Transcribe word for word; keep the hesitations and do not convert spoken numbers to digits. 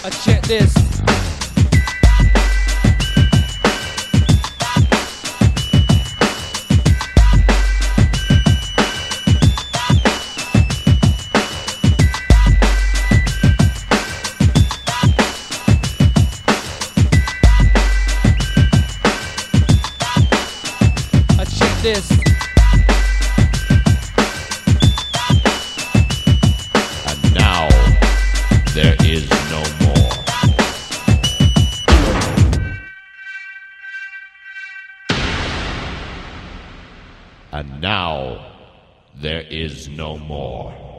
I check this. I check this. And now there is no more. And now there is no more.